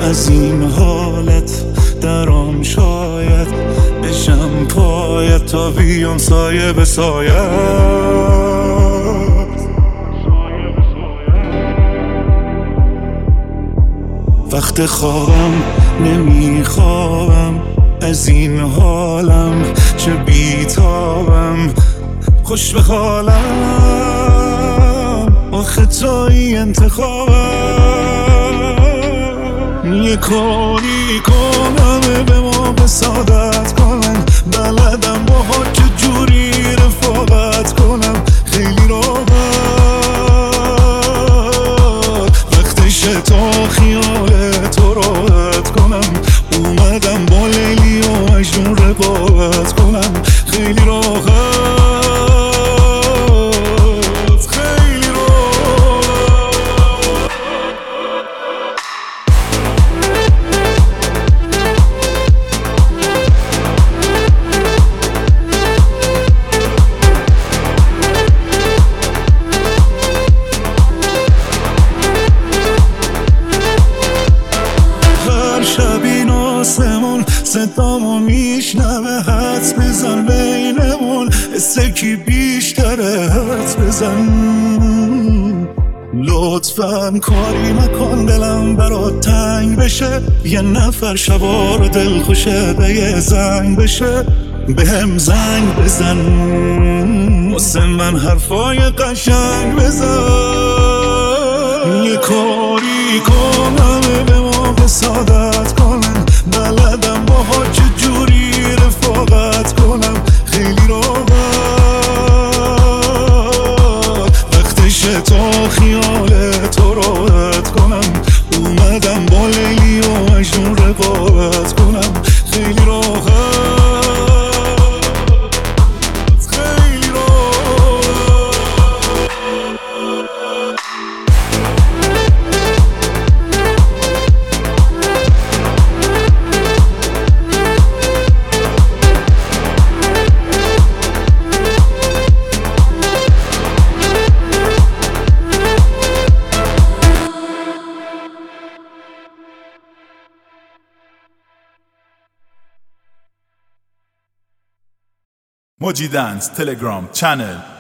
از این حالت درام شاید بشم پایت تا بیام سایه به سایت. وقت خوابم نمیخوابم از این حالم، چه بیتابم خوش به حالم، آخه توی انتخابم. یه کاری کنم به موقع سعادت کنم، بلدم باها که جوری رفاقت کنم خیلی راحت. وقتشه تا خیال تو راحت کنم، اومدم با لیلی و مجنون رقابت کنم خیلی راحت. صدامو میشنوه، حدس بزن بینمون استکی بیشتره، حدس بزن. لطفاً کاری نکن دلم برات تنگ بشه، یه نفر شبار دل خوشه به یه زنگ بشه، به هم زنگ بزن واسه من حرفای قشنگ بزن. یه کاری کنم به موقع سعادت کنم، بلدم باها چه جوری رفاقت کنم خیلی راحت. وقتشه تا خیال تو راحت کنم، اومدم با لیلی و مجنون رقابت کنم خیلی راحت. Moji Dance Telegram channel